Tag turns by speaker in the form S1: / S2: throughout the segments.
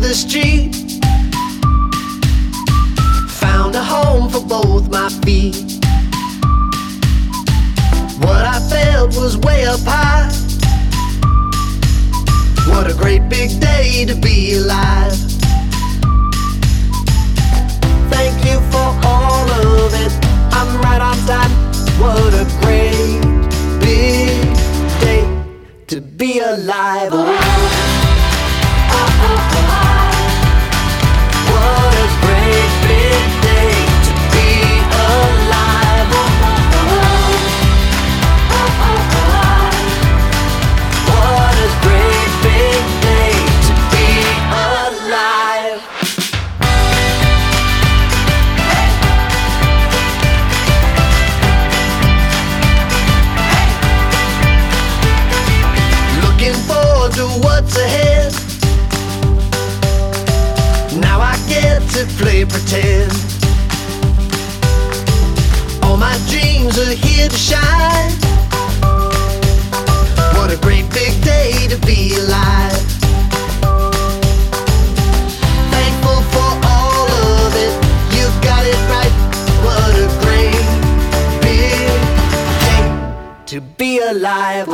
S1: the street, found a home for both my feet. What I felt was way up high. What a great big day to be alive. Thank you for all of it, I'm right on time. What a great big day to be alive. What a great big day to be alive. What a great big day to be alive. Looking forward to what's ahead. Now I get to play pretend. All my dreams are here to shine. What a great big day to be alive. Thankful for all of it, you got it right. What a great big day to be alive.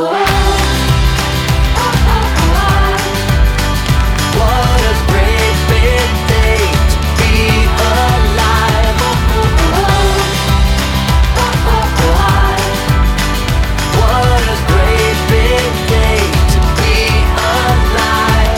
S1: What a great big day to be alive. What a great big day to be alive.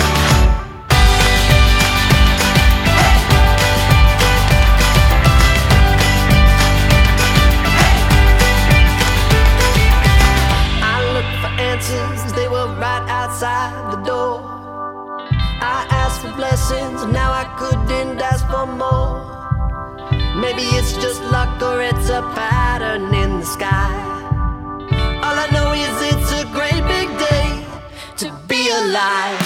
S1: I looked for answers, they were right outside the door. I asked for blessings, now I couldn't ask for more. Maybe it's just luck or it's a pattern in the sky. All I know is it's a great big day to be alive.